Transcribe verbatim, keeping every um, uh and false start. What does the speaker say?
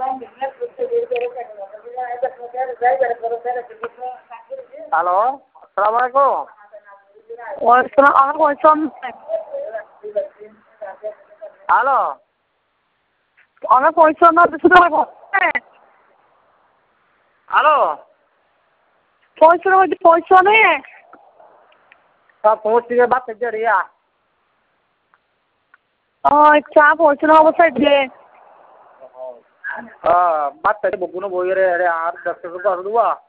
Hello, আসসালামু আলাইকুম। ওয়ালাইকুম আমার পয়সা হ্যালো, আমার পয়সা না দুশো টাকা হ্যালো, পয়সা মধ্যে পয়সা নেই সব পৌঁছ থেকে বাদ থেকে রিয়া চা পয়সা অবস্থায় যে বাদ থেকে বকুনো বইরে আর দশ টাকা করে দেবো